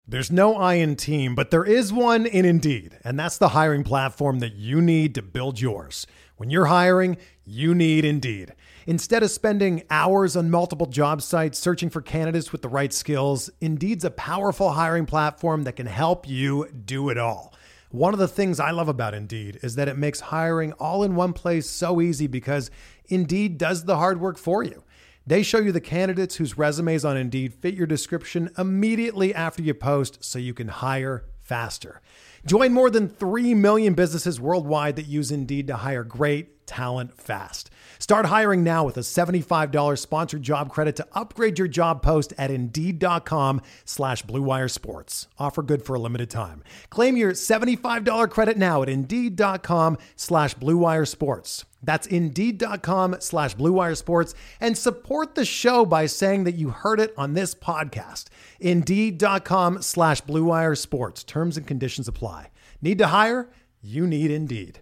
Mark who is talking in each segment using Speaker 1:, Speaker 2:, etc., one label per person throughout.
Speaker 1: There's no I in team, but there is one in Indeed, and that's the hiring platform that you need to build yours. When you're hiring, you need Indeed. Instead of spending hours on multiple job sites searching for candidates with the right skills, Indeed's a powerful hiring platform that can help you do it all. One of the things I love about Indeed is that it makes hiring all in one place so easy because Indeed does the hard work for you. They show you the candidates whose resumes on Indeed fit your description immediately after you post so you can hire faster. Join more than 3 million businesses worldwide that use Indeed to hire great talent fast. Start hiring now with a $75 sponsored job credit to upgrade your job post at Indeed.com/Blue Wire Sports. Offer good for a limited time. Claim your $75 credit now at Indeed.com/Blue Wire Sports. That's Indeed.com/Blue Wire Sports, and support the show by saying that you heard it on this podcast. Indeed.com/Blue Wire Sports. Terms and conditions apply. Need to hire? You need Indeed.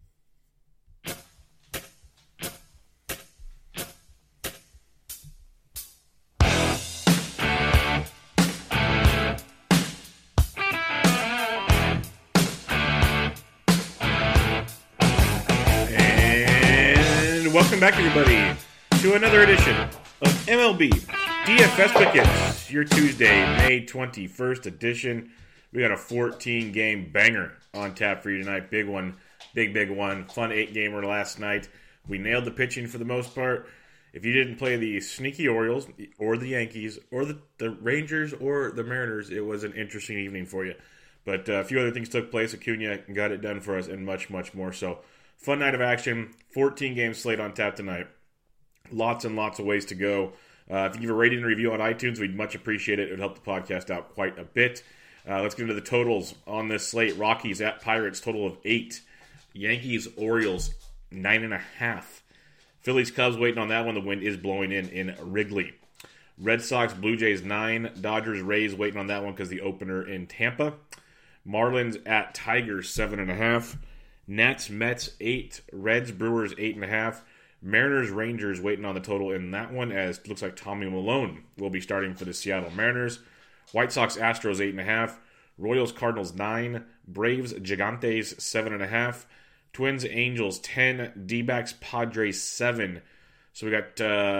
Speaker 2: Welcome back, everybody, to another edition of MLB DFS Pick'ems, your Tuesday, May 21st edition. We got a 14-game banger on tap for you tonight. Big one, big one. Fun 8-gamer last night. We nailed the pitching for the most part. If you didn't play the sneaky Orioles or the Yankees or the Rangers or the Mariners, it was an interesting evening for you. But a few other things took place. Acuna got it done for us and much, much more. So fun night of action. 14-game slate on tap tonight. Lots and lots of ways to go. If you give a rating and review on iTunes, we'd much appreciate it. It would help the podcast out quite a bit. Let's get into the totals on this slate. Rockies at Pirates, total of 8. Yankees, Orioles, 9.5. Phillies, Cubs, waiting on that one. The wind is blowing in Wrigley. Red Sox, Blue Jays, 9. Dodgers, Rays, waiting on that one because the opener in Tampa. Marlins at Tigers, 7.5. Nats, Mets, 8. Reds, Brewers, 8.5. Mariners, Rangers waiting on the total in that one, as it looks like Tommy Milone will be starting for the Seattle Mariners. White Sox, Astros, 8.5. Royals, Cardinals, 9. Braves, Gigantes, 7.5. Twins, Angels, 10. D-backs, Padres, 7. So we got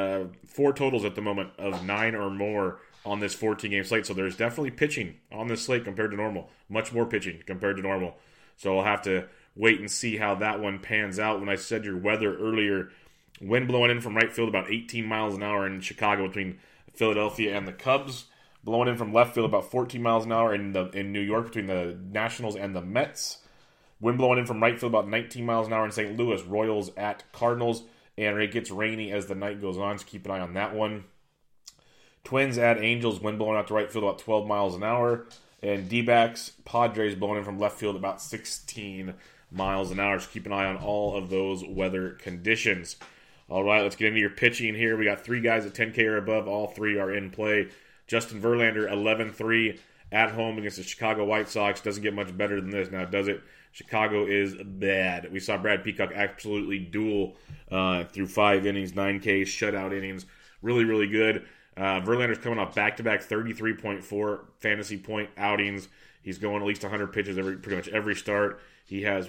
Speaker 2: 4 totals at the moment of 9 or more on this 14-game slate. So there's definitely pitching on this slate compared to normal. Much more pitching compared to normal. So we'll have to wait and see how that one pans out. When I said your weather earlier, wind blowing in from right field about 18 miles an hour in Chicago between Philadelphia and the Cubs. Blowing in from left field about 14 miles an hour in New York between the Nationals and the Mets. Wind blowing in from right field about 19 miles an hour in St. Louis. Royals at Cardinals. And it gets rainy as the night goes on, so keep an eye on that one. Twins at Angels. Wind blowing out to right field about 12 miles an hour. And D-backs, Padres blowing in from left field about 16 miles an hour. So keep an eye on all of those weather conditions. All right, let's get into your pitching here. We got 3 guys at 10K or above. All 3 are in play. Justin Verlander, 11-3 at home against the Chicago White Sox. Doesn't get much better than this now, does it? Chicago is bad. We saw Brad Peacock absolutely duel through 5 innings, 9Ks, shutout innings. Really, really good. Verlander's coming off back-to-back 33.4 fantasy point outings. He's going at least 100 pitches pretty much every start. He has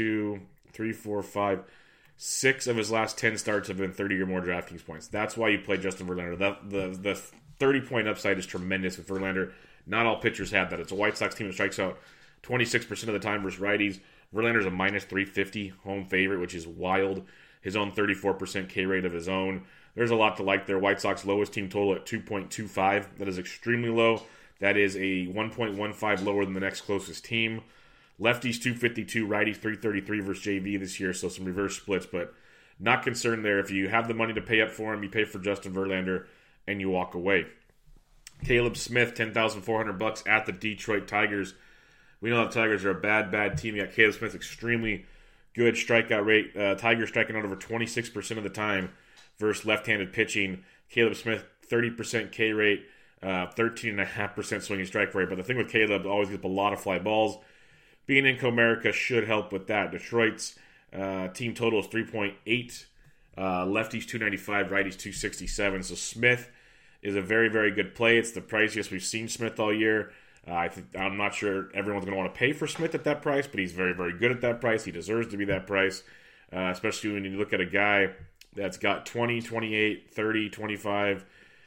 Speaker 2: 6 of his last 10 starts have been 30 or more DraftKings points. That's why you play Justin Verlander. The 30-point upside is tremendous with Verlander. Not all pitchers have that. It's a White Sox team that strikes out 26% of the time versus righties. Verlander's a minus 350 home favorite, which is wild. His own 34% K rate of his own. There's a lot to like there. White Sox lowest team total at 2.25. That is extremely low. That is a 1.15 lower than the next closest team. Lefties 252, righties 333 versus JV this year, so some reverse splits, but not concerned there. If you have the money to pay up for him, you pay for Justin Verlander, and you walk away. Caleb Smith, $10,400 at the Detroit Tigers. We know the Tigers are a bad team. You got Caleb Smith, extremely good strikeout rate. Tigers striking out over 26% of the time versus left-handed pitching. Caleb Smith, 30% K rate, 13.5% swinging strike rate. But the thing with Caleb, always gets a lot of fly balls. Being in Comerica should help with that. Detroit's team total is 3.8. Lefties 295, righties 267. So Smith is a very, very good play. It's the priciest we've seen Smith all year. I'm not sure everyone's going to want to pay for Smith at that price, but he's very, very good at that price. He deserves to be that price, especially when you look at a guy that's got 20, 28, 30, 25,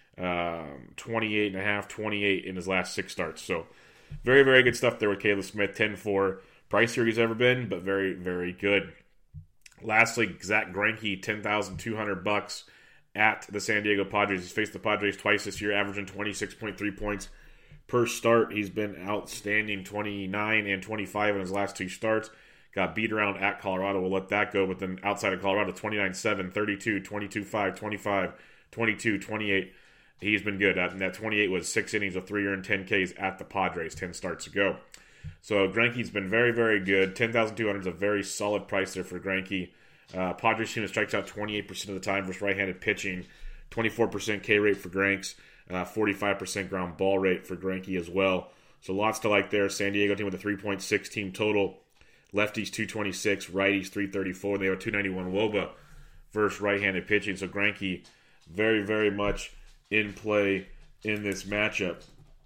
Speaker 2: 28 and a half, 28 in his last 6 starts. So very, very good stuff there with Caleb Smith. 10-4, pricier he's ever been, but very, very good. Lastly, Zach Greinke, $10,200 at the San Diego Padres. He's faced the Padres twice this year, averaging 26.3 points per start. He's been outstanding, 29 and 25 in his last 2 starts. Got beat around at Colorado. We'll let that go. But then outside of Colorado, 29-7, 32, 22-5, 25, 22, 28. He's been good. And that 28 was 6 innings of 3 earned 10 Ks at the Padres 10 starts ago. So Greinke's been very, very good. $10,200 is a very solid price there for Greinke. Padres team that strikes out 28% of the time versus right-handed pitching. 24% K rate for Greinke's. 45% ground ball rate for Greinke as well. So lots to like there. San Diego team with a 3.6 team total. Lefties 226, righties 334. They have a 291 WOBA versus right-handed pitching. So Greinke very, very much in play in this matchup.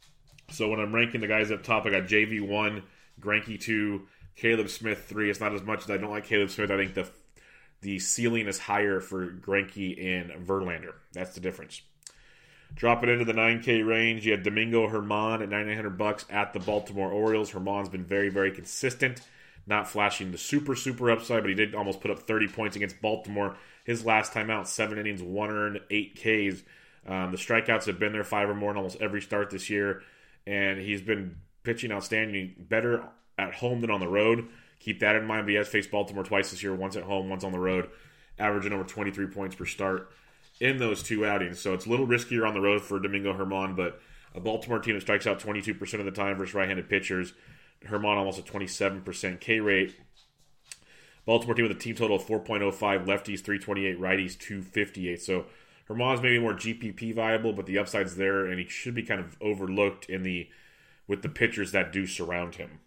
Speaker 2: So when I'm ranking the guys up top, I got JV 1, Greinke 2, Caleb Smith 3. It's not as much as I don't like Caleb Smith. I think the ceiling is higher for Greinke and Verlander. That's the difference. Dropping into the 9K range, you have Domingo Germán at $9,900 at the Baltimore Orioles. Germán's been very, very consistent, not flashing the super upside, but he did almost put up 30 points against Baltimore. His last time out, 7 innings, 1 earned, 8 Ks. The strikeouts have been there 5 or more in almost every start this year, and he's been pitching outstanding, better at home than on the road. Keep that in mind, but he has faced Baltimore twice this year, once at home, once on the road, averaging over 23 points per start in those 2 outings. So it's a little riskier on the road for Domingo Germán, but a Baltimore team that strikes out 22% of the time versus right-handed pitchers. Germán almost a 27% K rate. Baltimore team with a team total of 4.05, lefties 328, righties 258. So Germán's maybe more GPP viable, but the upside's there, and he should be kind of overlooked with the pitchers that do surround him.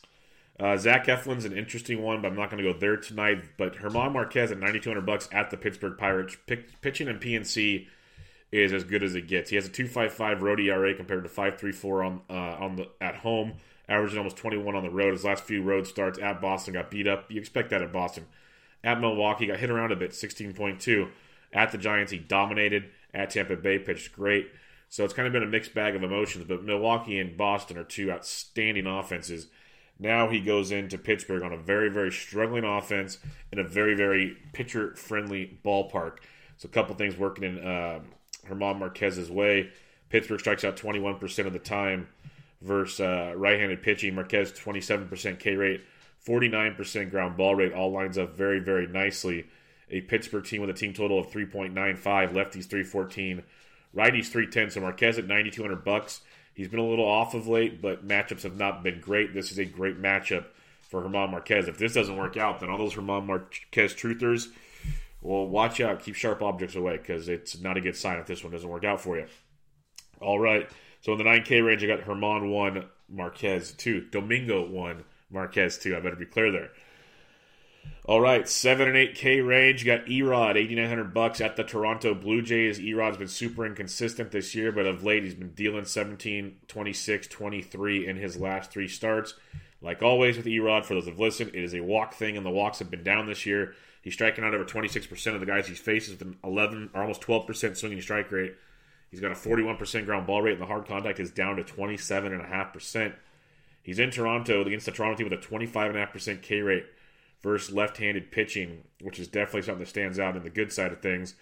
Speaker 2: Zach Eflin's an interesting one, but I'm not going to go there tonight. But Germán Marquez at $9,200 at the Pittsburgh Pirates. Pitching in PNC is as good as it gets. He has a 2.55 road ERA compared to 5.34 at home, averaging almost 21 on the road. His last few road starts at Boston got beat up. You expect that at Boston. At Milwaukee, got hit around a bit, 16.2. At the Giants, he dominated. At Tampa Bay, pitched great. So it's kind of been a mixed bag of emotions. But Milwaukee and Boston are 2 outstanding offenses. Now he goes into Pittsburgh on a very, very struggling offense in a very, very pitcher-friendly ballpark. So a couple things working in Germán Marquez's way. Pittsburgh strikes out 21% of the time versus right-handed pitching. Marquez, 27% K rate, 49% ground ball rate. All lines up very, very nicely. A Pittsburgh team with a team total of 3.95, lefties 314, righties 310. So Marquez at $9,200. He's been a little off of late, but matchups have not been great. This is a great matchup for Germán Marquez. If this doesn't work out, then all those Germán Marquez truthers, well, watch out. Keep sharp objects away because it's not a good sign if this one doesn't work out for you. All right. So in the 9K range, I got Germán 1, Marquez 2. Domingo 1, Marquez 2. I better be clear there. All right, 7 and 8K range. You got Erod, $8,900 at the Toronto Blue Jays. Erod's been super inconsistent this year, but of late he's been dealing 17, 26, 23 in his last 3 starts. Like always with Erod, for those who've listened, it is a walk thing, and the walks have been down this year. He's striking out over 26% of the guys he's faced with an 11 or almost 12% swinging strike rate. He's got a 41% ground ball rate, and the hard contact is down to 27.5%. He's in Toronto against the Toronto team with a 25.5% K rate versus left-handed pitching, which is definitely something that stands out in the good side of things.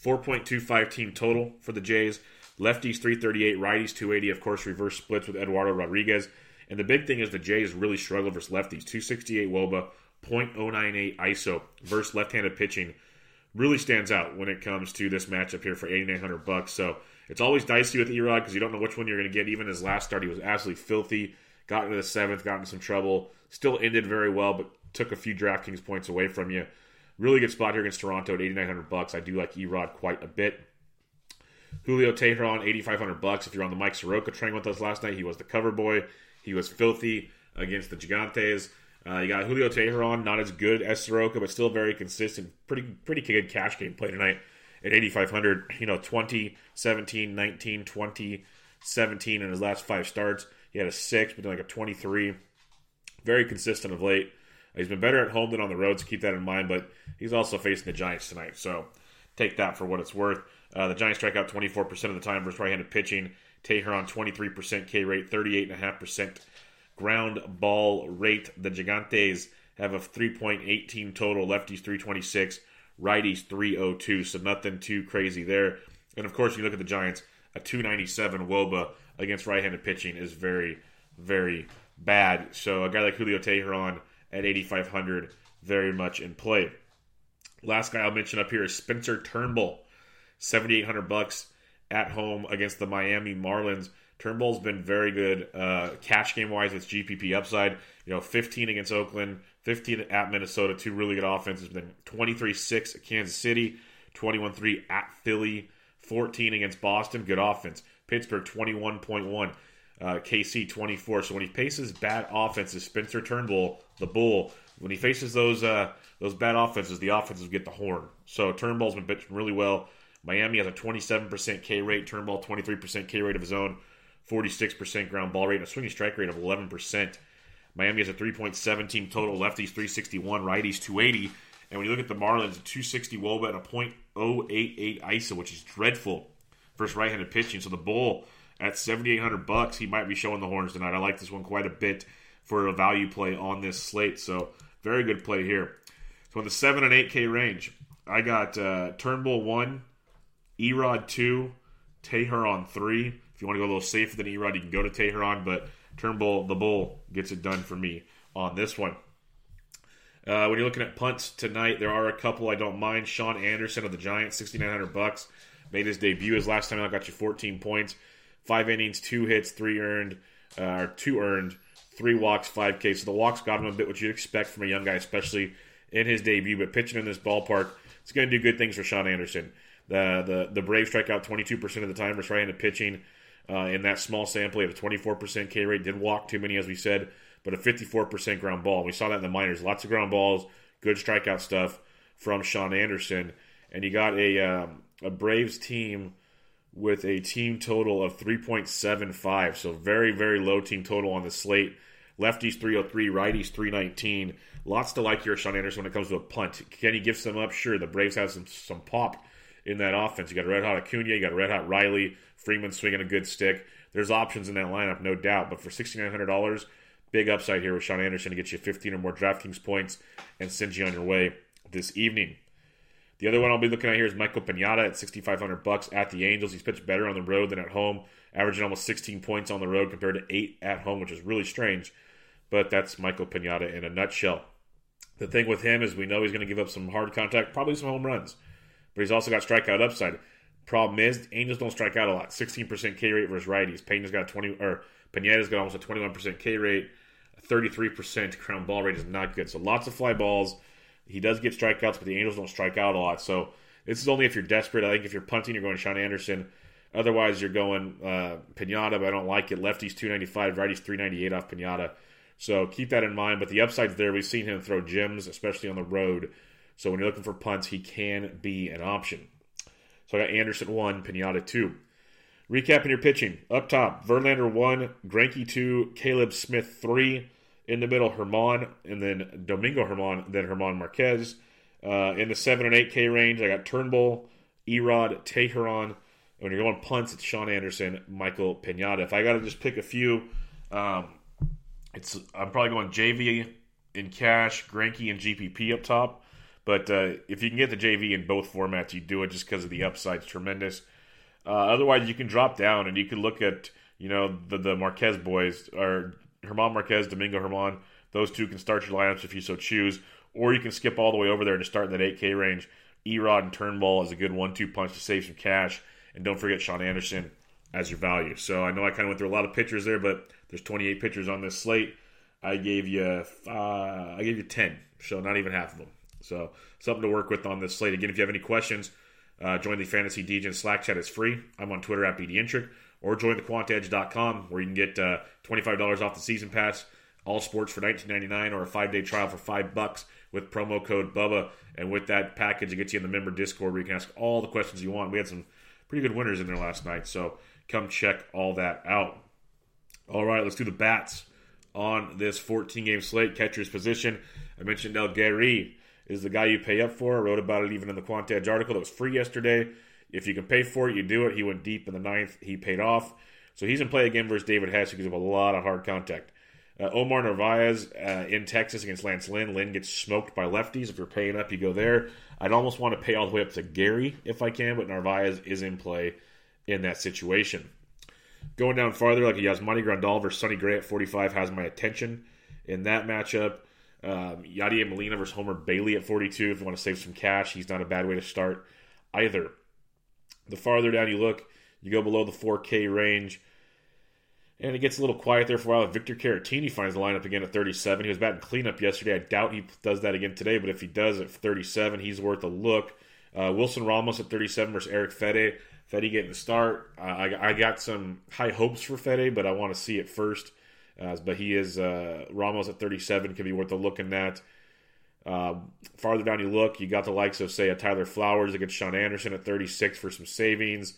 Speaker 2: 4.25 team total for the Jays. Lefties 338, righties 280. Of course, reverse splits with Eduardo Rodriguez. And the big thing is the Jays really struggle versus lefties. 268 WOBA, .098 ISO versus left-handed pitching. Really stands out when it comes to this matchup here for $8,900. So it's always dicey with Erod because you don't know which one you're going to get. Even his last start, he was absolutely filthy. Got into the 7th, got into some trouble. Still ended very well, but took a few DraftKings points away from you. Really good spot here against Toronto at $8,900. I do like Erod quite a bit. Julio Teheran, $8,500. If you're on the Mike Soroka train with us last night, he was the cover boy. He was filthy against the Gigantes. You got Julio Teheran, not as good as Soroka, but still very consistent. Pretty good cash game play tonight at $8,500. 20, 17, 19, 20, 17 in his last 5 starts. He He had a 6, but then like a 23. Very consistent of late. He's been better at home than on the road, so keep that in mind. But he's also facing the Giants tonight, so take that for what it's worth. The Giants strike out 24% of the time versus right-handed pitching. Teheran, 23% K rate, 38.5% ground ball rate. The Gigantes have a 3.18 total. Lefties 326, righties 302. So nothing too crazy there. And of course, you look at the Giants, a 297 WOBA against right-handed pitching is very, very bad. So a guy like Julio Teheran at 8,500, very much in play. Last guy I'll mention up here is Spencer Turnbull, $7,800 at home against the Miami Marlins. Turnbull's been very good cash game wise with GPP upside. 15 against Oakland, 15 at Minnesota, two really good offenses. Then 23-6 at Kansas City, 21-3 at Philly, 14 against Boston, good offense. Pittsburgh 21.1, KC 24. So when he faces bad offenses, Spencer Turnbull, the Bull, when he faces those bad offenses, the offenses get the horn. So Turnbull's been pitching really well. Miami has a 27% K rate. Turnbull 23% K rate of his own, 46% ground ball rate, and a swinging strike rate of 11%. Miami has a 3.17 total. Lefties 361, righties 280. And when you look at the Marlins, a 260 WOBA and a .088 ISO, which is dreadful versus right-handed pitching. So the Bull at $7,800, he might be showing the horns tonight. I like this one quite a bit for a value play on this slate. So very good play here. So in the 7 and 8K range, I got Turnbull 1, Erod 2, Teheran 3. If you want to go a little safer than Erod, you can go to Teheran, but Turnbull, the Bull, gets it done for me on this one. When you're looking at punts tonight, there are a couple I don't mind. Sean Anderson of the Giants, $6,900. Made his debut. His last time out got you 14 points. 5 innings, 2 hits, 2 earned, 3 walks, 5 Ks. So the walks got him a bit what you'd expect from a young guy, especially in his debut. But pitching in this ballpark, it's going to do good things for Sean Anderson. The Braves strike out 22% of the time versus right-handed pitching. In that small sample, he had a 24% K rate. Didn't walk too many, as we said, but a 54% ground ball. We saw that in the minors. Lots of ground balls, good strikeout stuff from Sean Anderson. And you got a Braves team with a team total of 3.75. So very, very low team total on the slate. Lefties 303, righties 319. Lots to like here at Sean Anderson when it comes to a punt. Can he give some up? Sure. The Braves have some pop in that offense. You got a red-hot Acuna, you got a red-hot Riley, Freeman swinging a good stick. There's options in that lineup, no doubt. But for $6,900, big upside here with Sean Anderson to get you 15 or more DraftKings points and send you on your way this evening. The other one I'll be looking at here is Michael Pineda at $6,500 at the Angels. He's pitched better on the road than at home, averaging almost 16 points on the road compared to 8 at home, which is really strange. But that's Michael Pineda in a nutshell. The thing with him is we know he's going to give up some hard contact, probably some home runs. But he's also got strikeout upside. Problem is, Angels don't strike out a lot. 16% K rate versus righties. Pineda's got almost a 21% K rate. A 33% ground ball rate is not good. So lots of fly balls. He does get strikeouts, but the Angels don't strike out a lot. So this is only if you're desperate. I think if you're punting, you're going Sean Anderson. Otherwise, you're going Pineda, but I don't like it. Lefties 295, righties 398 off Pineda. So keep that in mind. But the upside's there. We've seen him throw gems, especially on the road. So when you're looking for punts, he can be an option. So I got Anderson 1, Pineda 2. Recapping your pitching. Up top, Verlander 1, Greinke 2, Caleb Smith 3. In the middle, Herman, and then Domingo Herman, then Herman Marquez. In the 7 and 8K range, I got Turnbull, Erod, Teheran. When you're going punts, it's Sean Anderson, Michael Pineda. If I got to just pick a few, I'm probably going JV in cash, Greinke and GPP up top. But if you can get the JV in both formats, you do it just because of the upside's tremendous. Otherwise, you can drop down and you can look at the Marquez boys, or Herman Marquez, Domingo Herman. Those two can start your lineups if you so choose. Or you can skip all the way over there to start in that 8K range. Erod and Turnbull is a good 1-2 punch to save some cash. And don't forget Sean Anderson as your value. So I know I kind of went through a lot of pitchers there, but there's 28 pitchers on this slate. I gave you 10, so not even half of them. So something to work with on this slate. Again, if you have any questions, join the Fantasy Degen Slack chat. It's free. I'm on Twitter at BDintric. Or join thequantedge.com where you can get $25 off the season pass, all sports for $19.99, or a 5-day trial for $5 with promo code BUBBA. And with that package, it gets you in the member Discord where you can ask all the questions you want. We had some pretty good winners in there last night, so come check all that out. All right, let's do the bats on this 14-game slate. Catcher's position. I mentioned El Guerri is the guy you pay up for. I wrote about it even in the Quant Edge article that was free yesterday. If you can pay for it, you do it. He went deep in the ninth. He paid off. So he's in play again versus David Hess, who gives him a lot of hard contact. Omar Narvaez in Texas against Lance Lynn. Lynn gets smoked by lefties. If you're paying up, you go there. I'd almost want to pay all the way up to Gary if I can, but Narvaez is in play in that situation. Going down farther, like a Yasmani Grandal versus Sonny Gray at 45 has my attention in that matchup. Yadier Molina versus Homer Bailey at 42. If you want to save some cash, he's not a bad way to start either. The farther down you look, you go below the 4K range, and it gets a little quiet there for a while. Victor Caratini finds the lineup again at 37. He was batting cleanup yesterday. I doubt he does that again today, but if he does at 37, he's worth a look. Wilson Ramos at 37 versus Eric Fede. Fede getting the start. I got some high hopes for Fede, but I want to see it first. But he is Ramos at 37, could be worth a look in that. Farther down you look, you got the likes of, say, a Tyler Flowers against Sean Anderson at 36 for some savings.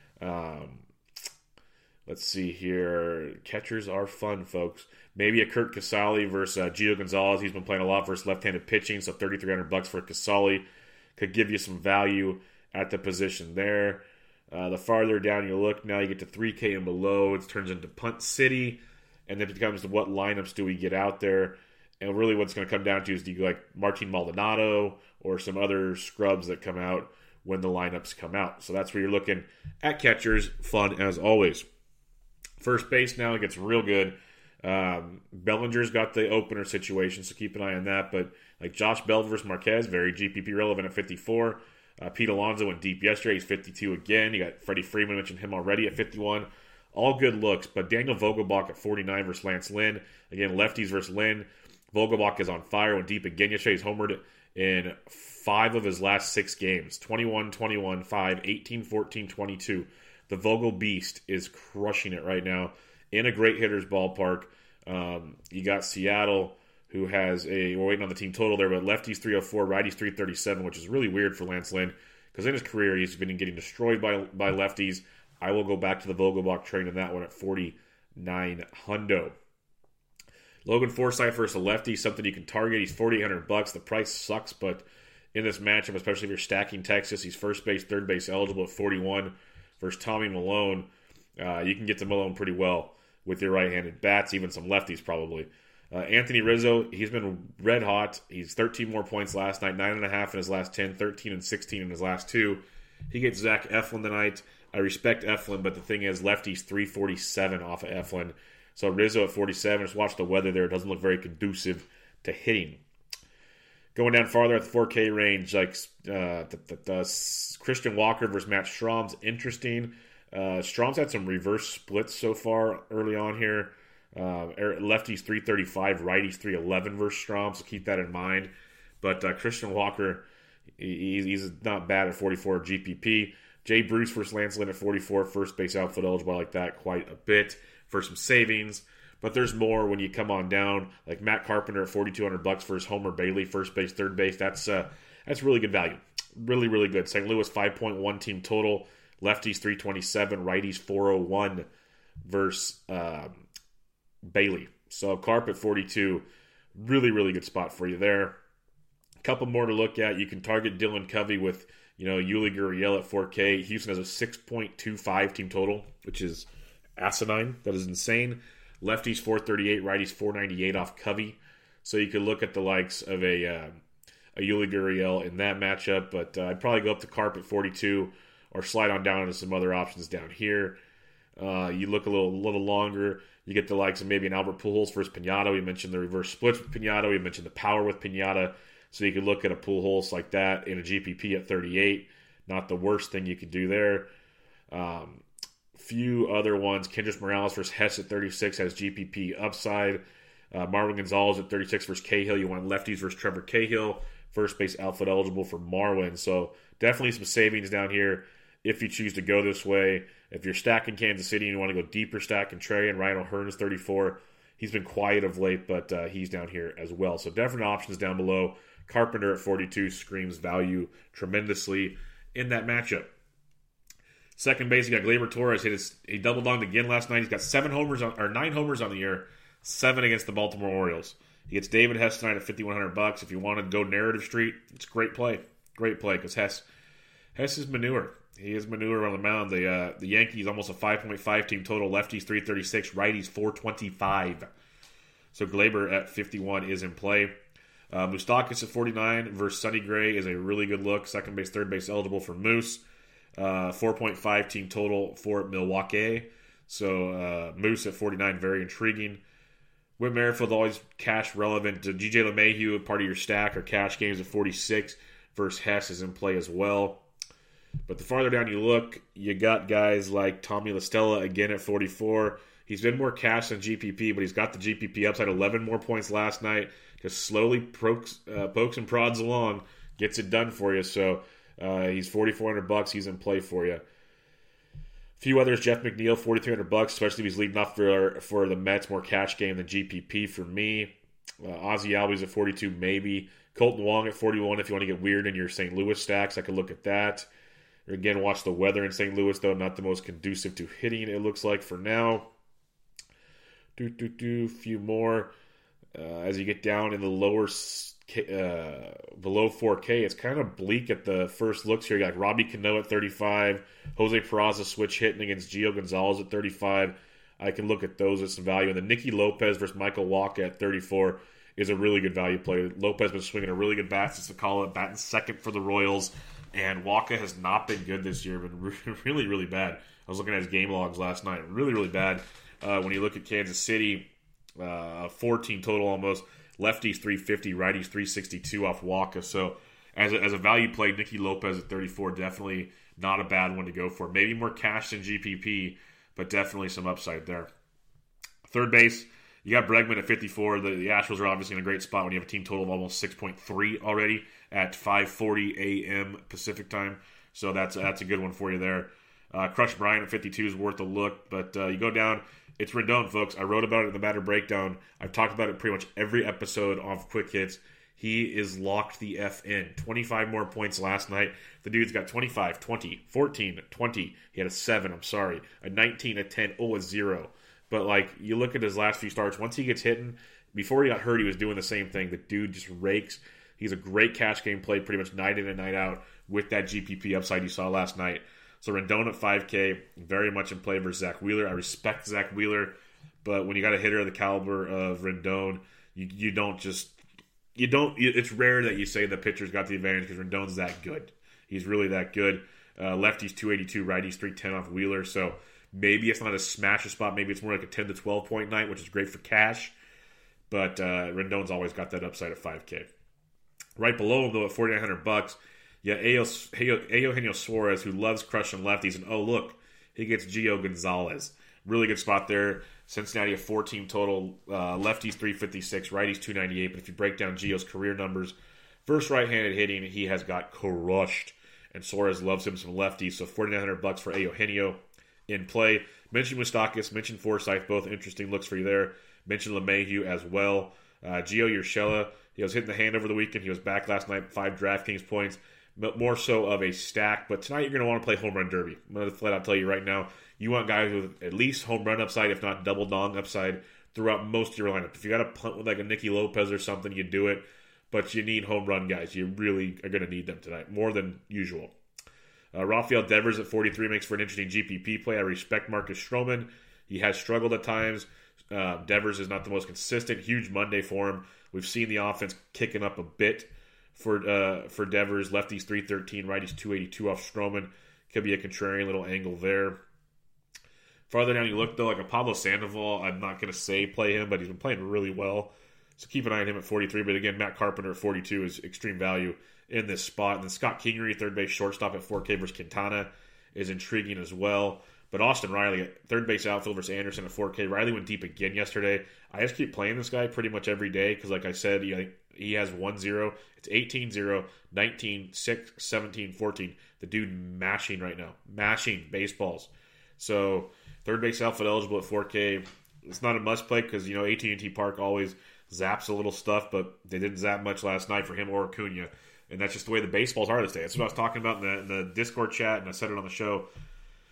Speaker 2: Let's see here. Catchers are fun, folks. Maybe a Kurt Casale versus Gio Gonzalez. He's been playing a lot versus left-handed pitching, so $3,300 for Casale could give you some value at the position there. The farther down you look, now you get to 3K and below. It turns into Punt City, and then it becomes what lineups do we get out there. And really what it's going to come down to is do you like Martin Maldonado or some other scrubs that come out when the lineups come out. So that's where you're looking at catchers. Fun as always. First base now, it gets real good. Bellinger's got the opener situation, so keep an eye on that. But like Josh Bell versus Marquez, very GPP relevant at 54. Pete Alonso went deep yesterday. He's 52 again. You got Freddie Freeman, mentioned him already at 51. All good looks. But Daniel Vogelbach at 49 versus Lance Lynn. Again, lefties versus Lynn. Vogelbach is on fire. Went deep again yesterday. He's homered in 5 of his last 6 games. 21, 21, 5, 18, 14, 22. The Vogel Beast is crushing it right now in a great hitter's ballpark. You got Seattle, who has we're waiting on the team total there, but lefties 304, righties 337, which is really weird for Lance Lynn because in his career he's been getting destroyed by lefties. I will go back to the Vogelbach train in that one at 49 hundo. Logan Forsythe versus a lefty, something you can target. He's $4,800. The price sucks, but in this matchup, especially if you're stacking Texas, he's first base, third base eligible at 41 versus Tommy Malone. You can get to Malone pretty well with your right-handed bats, even some lefties probably. Anthony Rizzo, he's been red hot. He's 13 more points last night, 9.5 in his last 10, 13 and 16 in his last 2. He gets Zach Eflin tonight. I respect Eflin, but the thing is, lefty's 347 off of Eflin. So Rizzo at 47. Just watch the weather there. It doesn't look very conducive to hitting. Going down farther at the 4K range, like Christian Walker versus Matt Strom's interesting. Strom's had some reverse splits so far early on here. Lefty's 335, righty's 311 versus Strom, so keep that in mind. But Christian Walker, he's not bad at 44 GPP. Jay Bruce versus Lance Lynn at 44, first base outfield eligible. I like that quite a bit for some savings. But there's more when you come on down, like Matt Carpenter at $4,200 versus Homer Bailey, first base, third base. That's really good value. Really, really good. St. Louis 5.1 team total. Lefties 327, righties 401 versus Bailey. So Carp at 42, really, really good spot for you there. A couple more to look at. You can target Dylan Covey with, Yuli Gurriel at 4K. Houston has a 6.25 team total, which is asinine. That is insane. Lefties 438, righties 498 off Covey. So you could look at the likes of a Yuli Gurriel in that matchup, but I'd probably go up to Carp at 42 or slide on down to some other options down here. You look a little longer, you get the likes of maybe an Albert Pujols versus Pinata. We mentioned the reverse splits with Pinata. We mentioned the power with Pinata. So you could look at a Pujols like that in a GPP at 38. Not the worst thing you could do there. Few other ones. Kendrys Morales versus Hess at 36 has GPP upside. Marwin Gonzalez at 36 versus Cahill. You want lefties versus Trevor Cahill. First base outfield eligible for Marwin. So definitely some savings down here if you choose to go this way. If you're stacking Kansas City and you want to go deeper, stacking Trey and Ryan O'Hearn is 34. He's been quiet of late, but he's down here as well. So different options down below. Carpenter at 42 screams value tremendously in that matchup. Second base, you got Gleyber Torres. He double-donged again last night. He's got 9 homers on the year, 7 against the Baltimore Orioles. He gets David Hess tonight at $5,100. If you want to go narrative street, it's a great play. Great play because Hess is manure. He is manure on the mound. The Yankees almost a 5.5 team total. Lefties 336, righties 425. So Gleyber at 51 is in play. Moustakas at 49 versus Sonny Gray is a really good look. Second base, third base eligible for Moose. 4.5 team total for Milwaukee. So Moose at 49, very intriguing. Whit Merrifield always cash relevant. DJ LeMahieu, part of your stack, or cash games at 46 versus Hess is in play as well. But the farther down you look, you got guys like Tommy La Stella again at 44. He's been more cash than GPP, but he's got the GPP upside. 11 more points last night. Just slowly pokes and prods along, gets it done for you. So he's $4,400. He's in play for you. A few others, Jeff McNeil, $4,300, especially if he's leading off for the Mets. More cash game than GPP for me. Ozzie Albies at 42, maybe. Colton Wong at 41 if you want to get weird in your St. Louis stacks. I could look at that. Again, watch the weather in St. Louis, though. Not the most conducive to hitting, it looks like, for now. Few more. As you get down in the lower, below 4K, it's kind of bleak at the first looks here. You got Robbie Cano at 35. Jose Peraza switch hitting against Gio Gonzalez at 35. I can look at those as some value. And then Nicky Lopez versus Michael Wacha at 34 is a really good value play. Lopez been swinging a really good bat since the call-up, batting second for the Royals. And Wacha has not been good this year, been really, really bad. I was looking at his game logs last night. Really, really bad. When you look at Kansas City, 14 total almost. Lefties 350, righties 362 off Wacha. So as a value play, Nicky Lopez at 34, definitely not a bad one to go for. Maybe more cash than GPP, but definitely some upside there. Third base, you got Bregman at 54. The Astros are obviously in a great spot when you have a team total of almost 6.3 already at 5:40 a.m. Pacific time. So that's a good one for you there. Crush Bryant at 52 is worth a look, but you go down, it's Rendon, folks. I wrote about it in the Matter Breakdown. I've talked about it pretty much every episode of Quick Hits. He is locked the F in. 25 more points last night. The dude's got 25, 20, 14, 20. He had a 7, a 19, a 10, a 0. But, you look at his last few starts, once he gets hitting, before he got hurt, he was doing the same thing. The dude just rakes. He's a great cash game play pretty much night in and night out with that GPP upside you saw last night. So Rendon at 5K, very much in play versus Zach Wheeler. I respect Zach Wheeler, but when you got a hitter of the caliber of Rendon, it's rare that you say the pitcher's got the advantage because Rendon's that good. He's really that good. Lefties 282, righties 310 off Wheeler. So maybe it's not a smasher spot. Maybe it's more like a 10 to 12 point night, which is great for cash. But Rendon's always got that upside at 5K. Right below him, though, at $4,900, yeah, Eugenio Suarez, who loves crushing lefties. And, oh, look, he gets Gio Gonzalez. Really good spot there. Cincinnati, a 4-team total. Lefties, 356. Righties, 298. But if you break down Gio's career numbers, first right-handed hitting, he has got crushed. And Suarez loves him some lefties. So $4,900 for Eugenio in play. Mention Moustakas, mention Forsythe. Both interesting looks for you there. Mention LeMahieu as well. Gio Urshela, he was hitting the hand over the weekend. He was back last night, 5 DraftKings points. More so of a stack, but tonight you're going to want to play home run derby. I'm going to flat out tell you right now, you want guys with at least home run upside, if not double dong upside, throughout most of your lineup. If you got to punt with like a Nicky Lopez or something, you do it, but you need home run guys. You really are going to need them tonight, more than usual. Rafael Devers at 43 makes for an interesting GPP play. I respect Marcus Stroman. He has struggled at times. Devers is not the most consistent. Huge Monday for him. We've seen the offense kicking up a bit for Devers. Lefties 313, righties 282 off Stroman. Could be a contrarian little angle there. Farther down you look, though, like a Pablo Sandoval, I'm not going to say play him, but he's been playing really well. So keep an eye on him at 43. But again, Matt Carpenter at 42 is extreme value in this spot. And then Scott Kingery, third base shortstop at 4K versus Quintana, is intriguing as well. But Austin Riley at third base outfield versus Anderson at 4K. Riley went deep again yesterday. I just keep playing this guy pretty much every day because, like I said, he has 1-0. It's 18-0, 19-6, 17-14. The dude mashing right now. Mashing baseballs. So third base outfield eligible at 4K. It's not a must play because, AT&T Park always zaps a little stuff, but they didn't zap much last night for him or Acuna. And that's just the way the baseballs are this day. That's what I was talking about in the Discord chat, and I said it on the show.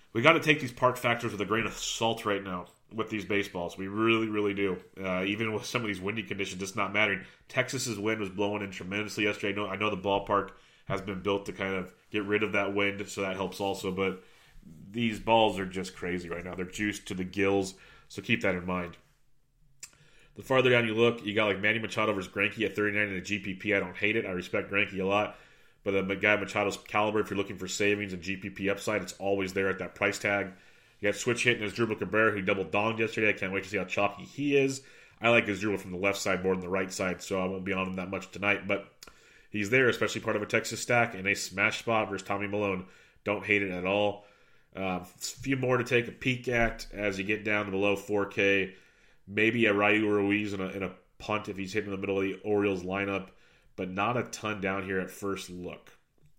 Speaker 2: we got to take these park factors with a grain of salt right now with these baseballs. We really, really do. Even with some of these windy conditions, it's not mattering. Texas's wind was blowing in tremendously yesterday. I know the ballpark has been built to kind of get rid of that wind, so that helps also. But these balls are just crazy right now. They're juiced to the gills, so keep that in mind. The farther down you look, you got like Manny Machado versus Greinke at 39 in the GPP. I don't hate it. I respect Greinke a lot. But the guy Machado's caliber, if you're looking for savings and GPP upside, it's always there at that price tag. You got switch hitting Asdrubal Cabrera, who double donged yesterday. I can't wait to see how chalky he is. I like Asdrubal from the left side more than the right side, so I won't be on him that much tonight. But he's there, especially part of a Texas stack, in a smash spot versus Tommy Milone. Don't hate it at all. A few more to take a peek at as you get down to below 4K. Maybe a Ryu Ruiz in a punt if he's hitting in the middle of the Orioles lineup, but not a ton down here at first look.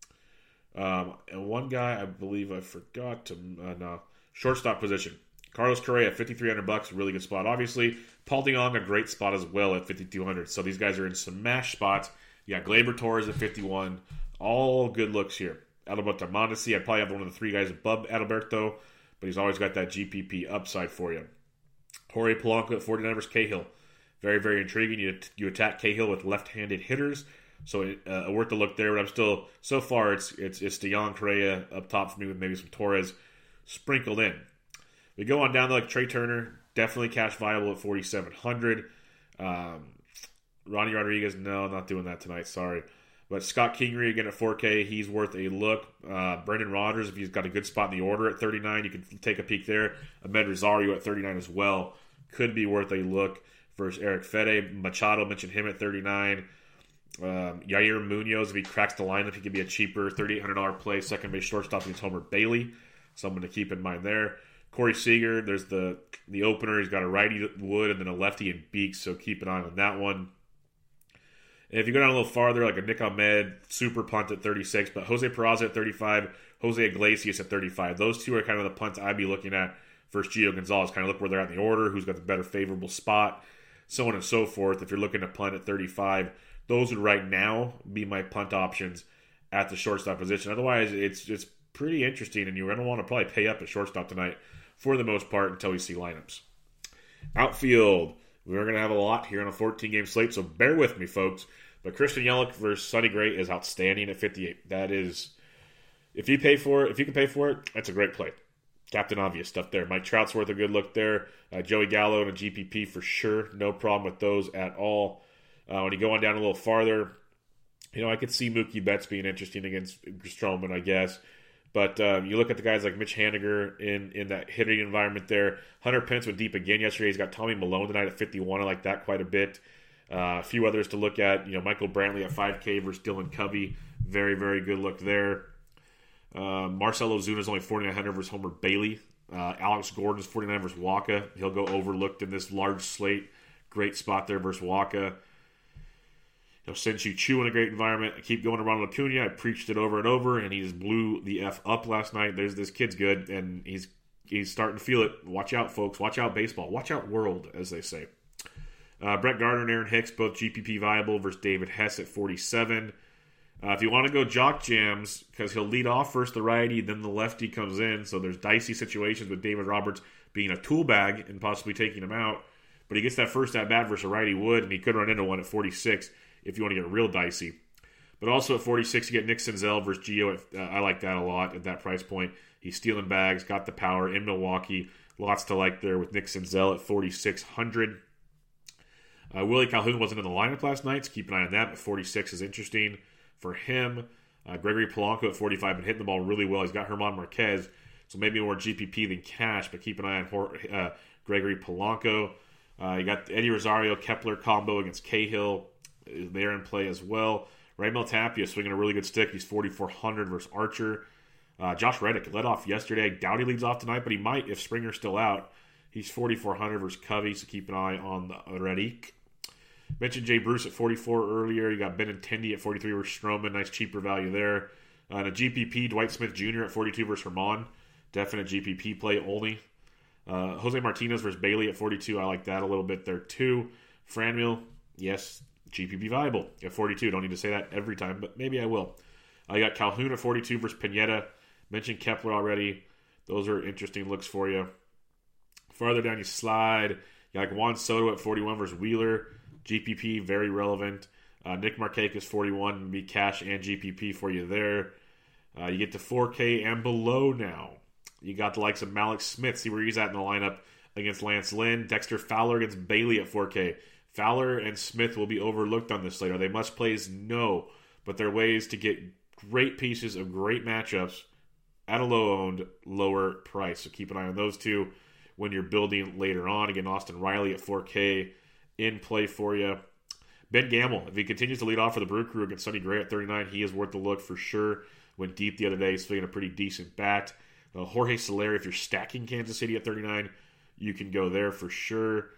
Speaker 2: And one guy I believe I forgot to shortstop position. Carlos Correa at $5,300, really good spot. Obviously, Paul DeJong a great spot as well at $5,200. So these guys are in some mash spots. You got Gleyber Torres at 51. All good looks here. Adalberto Mondesi, I'd probably have one of the three guys above Adalberto, but he's always got that GPP upside for you. Jorge Polanco at 49 versus Cahill. Very, very intriguing. You attack Cahill with left-handed hitters, so worth a look there. But I'm still, so far, it's DeJong, Correa up top for me with maybe some Torres sprinkled in. We go on down to like Trey Turner, definitely cash viable at 4,700. Ronnie Rodriguez, no, not doing that tonight, sorry. But Scott Kingery again at 4K, he's worth a look. Brendan Rodgers, if he's got a good spot in the order at 39, you can take a peek there. Ahmed Rosario at 39 as well, could be worth a look versus Eric Fede. Machado, mentioned him at 39. Yair Munoz, if he cracks the lineup, he could be a cheaper $3,800 play. Second base shortstop against Homer Bailey, someone to keep in mind there. Corey Seager, there's the opener. He's got a righty Wood and then a lefty in Beeks, so keep an eye on that one. And if you go down a little farther, like a Nick Ahmed, super punt at 36, but Jose Peraza at 35, Jose Iglesias at 35. Those two are kind of the punts I'd be looking at versus Gio Gonzalez. Kind of look where they're at in the order, who's got the better favorable spot, so on and so forth. If you're looking to punt at 35, those would right now be my punt options at the shortstop position. Otherwise, it's pretty interesting, and you're going to want to probably pay up at shortstop tonight for the most part until we see lineups. Outfield. We're going to have a lot here on a 14-game slate, so bear with me, folks. But Christian Yelich versus Sonny Gray is outstanding at 58. That is, if you can pay for it, that's a great play. Captain Obvious stuff there. Mike Trout's worth a good look there. Joey Gallo and a GPP for sure. No problem with those at all. When you go on down a little farther, I could see Mookie Betts being interesting against Stroman, I guess. But you look at the guys like Mitch Haniger in that hitting environment there. Hunter Pence went deep again yesterday. He's got Tommy Milone tonight at 51. I like that quite a bit. A few others to look at. Michael Brantley at 5K versus Dylan Covey. Very, very good look there. Marcell Ozuna is only 4,900 versus Homer Bailey. Alex Gordon is 49 versus Waka. He'll go overlooked in this large slate. Great spot there versus Waka. Shin-Soo Choo in a great environment. I keep going to Ronald Acuna. I preached it over and over, and he just blew the F up last night. This kid's good, and he's starting to feel it. Watch out, folks. Watch out, baseball. Watch out, world, as they say. Brett Gardner and Aaron Hicks, both GPP viable versus David Hess at 47. If you want to go jock jams, because he'll lead off first the righty, then the lefty comes in, so there's dicey situations with David Roberts being a tool bag and possibly taking him out. But he gets that first at-bat versus a righty Wood, and he could run into one at 46 if you want to get real dicey. But also at 46, you get Nick Senzel versus Gio. I like that a lot at that price point. He's stealing bags, got the power in Milwaukee. Lots to like there with Nick Senzel at 4,600. Willie Calhoun wasn't in the lineup last night, so keep an eye on that. But 46 is interesting for him. Gregory Polanco at 45, been hitting the ball really well. He's got Herman Marquez, so maybe more GPP than cash, but keep an eye on Gregory Polanco. You got Eddie Rosario Kepler combo against Cahill. They're in play as well. Raimel Tapia swinging a really good stick. He's 4,400 versus Archer. Josh Reddick led off yesterday. I doubt he leads off tonight, but he might if Springer's still out. He's 4,400 versus Covey, so keep an eye on the Reddick. Mentioned Jay Bruce at 44 earlier. You got Benintendi at 43 versus Stroman. Nice cheaper value there. And a GPP, Dwight Smith Jr. at 42 versus Herman. Definite GPP play only. Jose Martinez versus Bailey at 42. I like that a little bit there too. Franmil, yes, GPP viable at 42. Don't need to say that every time, but maybe I will. I got Calhoun at 42 versus Pineda. Mentioned Kepler already. Those are interesting looks for you. Farther down you slide, you got Juan Soto at 41 versus Wheeler. GPP, very relevant. Nick Markakis, 41, would be cash and GPP for you there. You get to 4K and below now. You got the likes of Malik Smith. See where he's at in the lineup against Lance Lynn. Dexter Fowler against Bailey at 4K. Fowler and Smith will be overlooked on this slate. Are they must plays? No. But they're ways to get great pieces of great matchups at a low-owned, lower price. So keep an eye on those two when you're building later on. Again, Austin Riley at 4K in play for you. Ben Gamble, if he continues to lead off for the Brew Crew against Sonny Gray at 39, he is worth the look for sure. Went deep the other day. He's feeling a pretty decent bat. Jorge Soler, if you're stacking Kansas City at 39, you can go there for sure.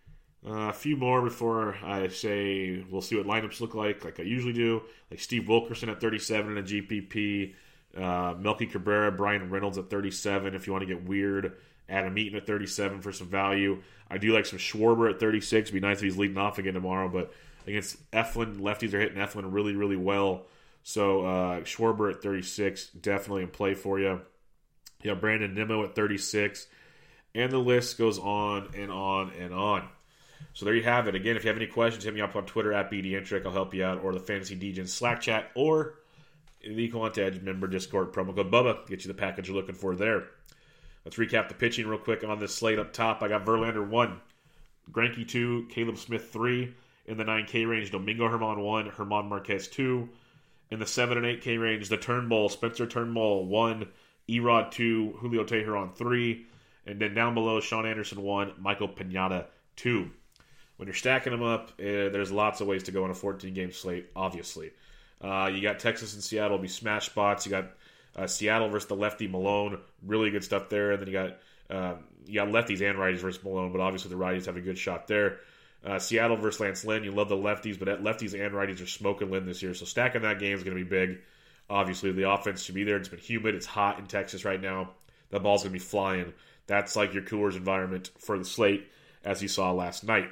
Speaker 2: A few more before I say we'll see what lineups look like I usually do. Like Steve Wilkerson at 37 in a GPP. Melky Cabrera, Brian Reynolds at 37 if you want to get weird. Adam Eaton at 37 for some value. I do like some Schwarber at 36. It'd be nice if he's leading off again tomorrow, but against Eflin, lefties are hitting Eflin really, really well. So Schwarber at 36, definitely in play for you. You have Brandon Nimmo at 36, and the list goes on and on and on. So there you have it. Again, if you have any questions, hit me up on Twitter at BDintric. I'll help you out, or the Fantasy Degens Slack chat, or the Quant Edge member Discord. Promo code Bubba. Get you the package you're looking for there. Let's recap the pitching real quick on this slate up top. I got Verlander 1, Greinke 2, Caleb Smith 3. In the 9K range, Domingo Germán 1, Germán Marquez 2. In the 7 and 8K range, the Turnbull, Spencer Turnbull 1, Erod 2, Julio Teheran 3. And then down below, Sean Anderson 1, Michael Pineda 2. When you're stacking them up, there's lots of ways to go on a 14-game slate, obviously. You got Texas and Seattle will be smash spots. You got Seattle versus the lefty Malone, really good stuff there. And then you got lefties and righties versus Malone, but obviously the righties have a good shot there. Seattle versus Lance Lynn, you love the lefties, but lefties and righties are smoking Lynn this year, so stacking that game is going to be big. Obviously, the offense should be there. It's been humid. It's hot in Texas right now. That ball's going to be flying. That's like your Coors environment for the slate, as you saw last night.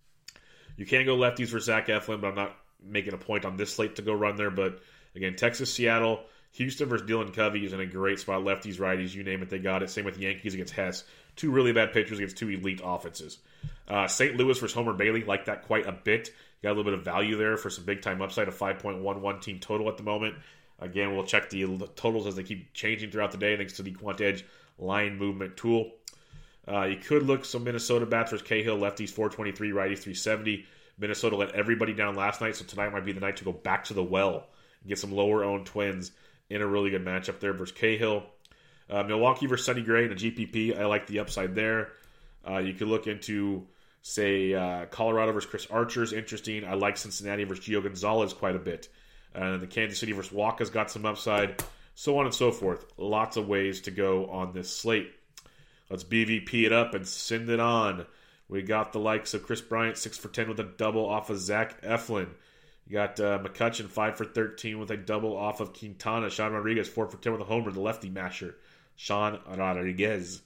Speaker 2: You can go lefties for Zach Eflin, but I'm not making a point on this slate to go run there. But, again, Texas, Seattle, Houston versus Dylan Covey is in a great spot. Lefties, righties, you name it, they got it. Same with Yankees against Hess. Two really bad pitchers against two elite offenses. St. Louis versus Homer Bailey, like that quite a bit. You got a little bit of value there for some big-time upside, a 5.11 team total at the moment. Again, we'll check the totals as they keep changing throughout the day thanks to the Quant Edge line movement tool. You could look some Minnesota bats versus Cahill, lefties 423, righties 370. Minnesota let everybody down last night, so tonight might be the night to go back to the well and get some lower-owned Twins in a really good matchup there versus Cahill. Milwaukee versus Sonny Gray in a GPP, I like the upside there. You could look into, say, Colorado versus Chris Archer is interesting. I like Cincinnati versus Gio Gonzalez quite a bit. The Kansas City versus Waka's got some upside, so on and so forth. Lots of ways to go on this slate. Let's BVP it up and send it on. We got the likes of Chris Bryant, 6 for 10 with a double off of Zach Eflin. You got McCutchen, 5 for 13 with a double off of Quintana. Sean Rodriguez, 4 for 10 with a homer, the lefty masher. Sean Rodriguez.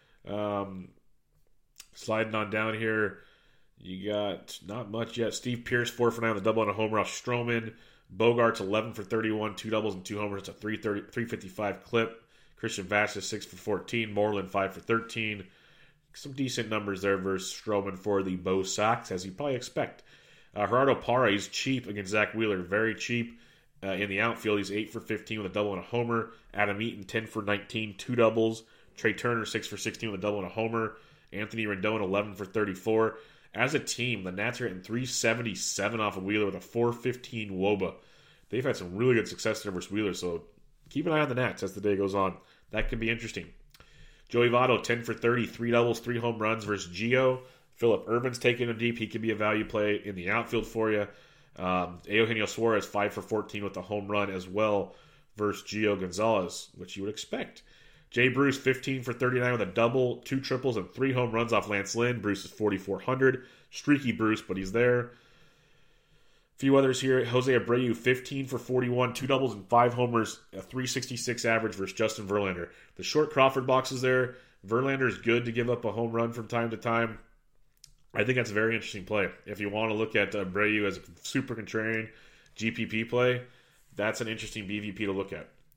Speaker 2: Sliding on down here, you got not much yet. Steve Pearce, 4 for 9 with a double and a homer off Stroman. Bogarts, 11 for 31, 2 doubles and 2 homers. It's a 355 clip. Christian Vasquez, 6 for 14. Moreland, 5 for 13. Some decent numbers there versus Stroman for the Bo Sox, as you probably expect. Gerardo Parra, he's cheap against Zach Wheeler. Very cheap in the outfield. He's 8 for 15 with a double and a homer. Adam Eaton, 10 for 19, 2 doubles. Trey Turner, 6 for 16 with a double and a homer. Anthony Rendon, 11 for 34. As a team, the Nats are hitting 377 off of Wheeler with a 415 WOBA. They've had some really good success there versus Wheeler, so keep an eye on the Nats as the day goes on. That could be interesting. Joey Votto, 10 for 30, 3 doubles, 3 home runs versus Gio. Phillip Urban's taking him deep. He could be a value play in the outfield for you. Eugenio Suarez, 5 for 14 with a home run as well versus Gio Gonzalez, which you would expect. Jay Bruce, 15 for 39 with a double, 2 triples, and 3 home runs off Lance Lynn. Bruce is 4,400. Streaky Bruce, but he's there. A few others here. Jose Abreu, 15 for 41, 2 doubles and 5 homers, a 366 average versus Justin Verlander. The short Crawford box is there. Verlander is good to give up a home run from time to time. I think that's a very interesting play. If you want to look at Abreu as a super contrarian GPP play, that's an interesting BVP to look at.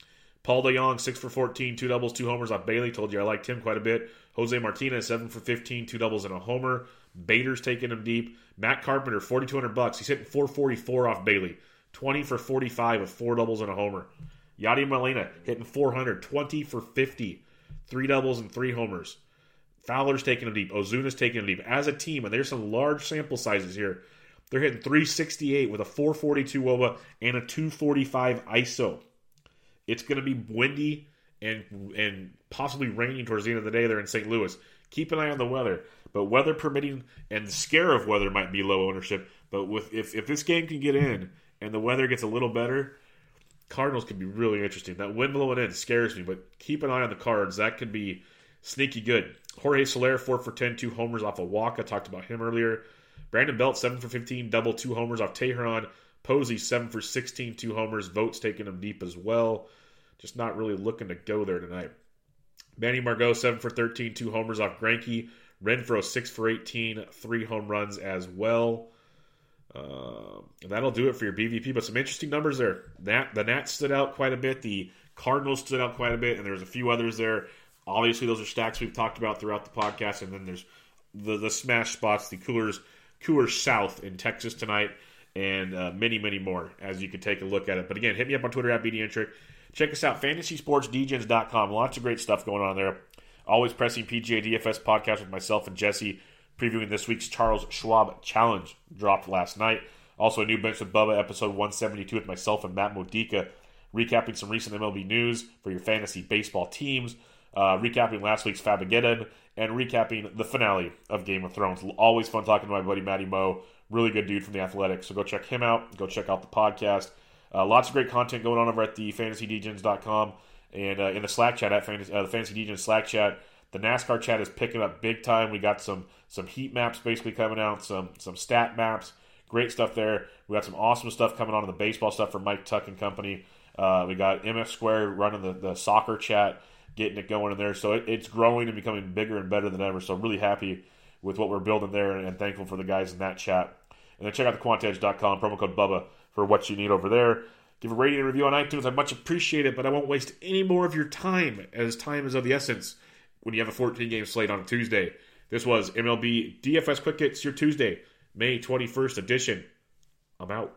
Speaker 2: Paul DeJong, 6 for 14, 2 doubles, 2 homers off Bailey. Told you I liked him quite a bit. Jose Martinez, 7 for 15, 2 doubles and a homer. Bader's taking him deep. Matt Carpenter, $4,200. He's hitting 444 off Bailey. 20 for 45 with 4 doubles and a homer. Yadi Molina hitting 400, 20 for 50, 3 doubles and 3 homers. Fowler's taking him deep. Ozuna's taking him deep. As a team, and there's some large sample sizes here, they're hitting 368 with a 442 WOBA and a 245 ISO. It's going to be windy and possibly raining towards the end of the day there in St. Louis. Keep an eye on the weather. But weather permitting, and the scare of weather might be low ownership. But if this game can get in and the weather gets a little better, Cardinals could be really interesting. That wind blowing in scares me, but keep an eye on the Cards. That could be sneaky good. Jorge Soler, 4 for 10, 2 homers off of Waka. Talked about him earlier. Brandon Belt, 7 for 15, double, 2 homers off Teheran. Posey, 7 for 16, 2 homers. Votes taking him deep as well. Just not really looking to go there tonight. Manny Margot, 7 for 13, 2 homers off Greinke. Renfroe, 6 for 18, 3 home runs as well. That'll do it for your BVP, but some interesting numbers there. The Nats stood out quite a bit. The Cardinals stood out quite a bit, and there's a few others there. Obviously, those are stacks we've talked about throughout the podcast, and then there's the smash spots, the Coors South in Texas tonight, and many, many more, as you can take a look at it. But again, hit me up on Twitter at BDintric. Check us out, FantasySportsDgens.com. Lots of great stuff going on there. Always Pressing PGA DFS podcast with myself and Jesse, previewing this week's Charles Schwab Challenge, dropped last night. Also, a new Bench with Bubba, episode 172 with myself and Matt Modica, recapping some recent MLB news for your fantasy baseball teams, recapping last week's Fabageddon, and recapping the finale of Game of Thrones. Always fun talking to my buddy Matty Moe, really good dude from The Athletic. So go check him out. Go check out the podcast. Lots of great content going on over at the FantasyDgens.com and in the Slack chat at the Fantasy Degens Slack chat. The NASCAR chat is picking up big time. We got some heat maps basically coming out, some stat maps. Great stuff there. We got some awesome stuff coming on in the baseball stuff from Mike Tuck and company. We got MF Squared running the soccer chat, getting it going in there. So it's growing and becoming bigger and better than ever. So I'm really happy with what we're building there and thankful for the guys in that chat. And then check out thequantedge.com, promo code BUBBA for what you need over there. Give a rating and review on iTunes. I much appreciate it, but I won't waste any more of your time, as time is of the essence when you have a 14-game slate on a Tuesday. This was MLB DFS Quick Hits, your Tuesday, May 21st edition. I'm out.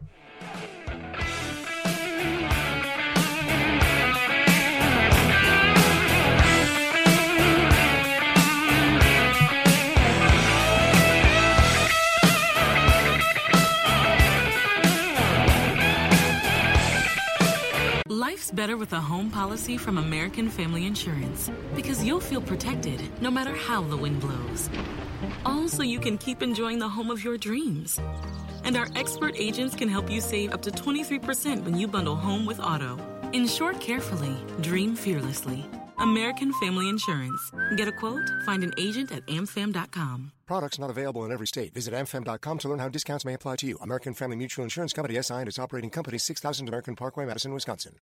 Speaker 3: Life's better with a home policy from American Family Insurance, because you'll feel protected no matter how the wind blows. All so you can keep enjoying the home of your dreams. And our expert agents can help you save up to 23% when you bundle home with auto. Insure carefully, dream fearlessly. American Family Insurance. Get a quote? Find an agent at amfam.com.
Speaker 4: Products not available in every state. Visit amfam.com to learn how discounts may apply to you. American Family Mutual Insurance Company, SI, and its operating company, 6000 American Parkway, Madison, Wisconsin.